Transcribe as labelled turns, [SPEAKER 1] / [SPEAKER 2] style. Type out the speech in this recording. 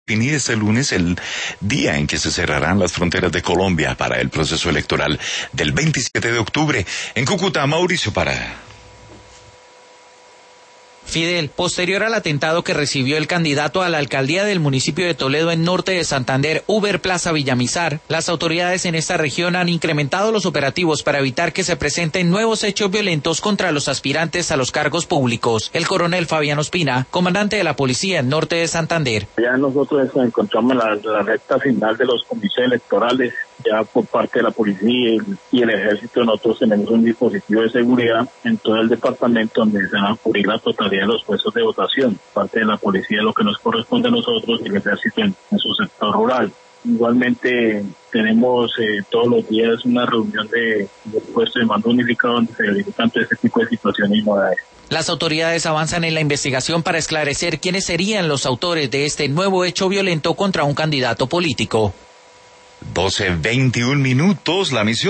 [SPEAKER 1] definir este lunes el día en que se cerrarán las fronteras de Colombia para el proceso electoral del 27 de octubre. En Cúcuta, Mauricio Parada.
[SPEAKER 2] Fidel, posterior al atentado que recibió el candidato a la alcaldía del municipio de Toledo en norte de Santander, Uber Plaza Villamizar, las autoridades en esta región han incrementado los operativos para evitar que se presenten nuevos hechos violentos contra los aspirantes a los cargos públicos. El coronel Fabián Ospina, comandante de la policía en norte de Santander.
[SPEAKER 3] Ya nosotros nos encontramos en la recta final de los comicios electorales. Ya por parte de la policía y el ejército nosotros tenemos un dispositivo de seguridad en todo el departamento donde se van a cubrir la totalidad de los puestos de votación. Parte de la policía lo que nos corresponde a nosotros y el ejército en su sector rural. Igualmente tenemos todos los días una reunión de puestos de mando unificado donde se verifican todo este tipo de situaciones y novedades.
[SPEAKER 2] Las autoridades avanzan en la investigación para esclarecer quiénes serían los autores de este nuevo hecho violento contra un candidato político.
[SPEAKER 1] 12:21, la misión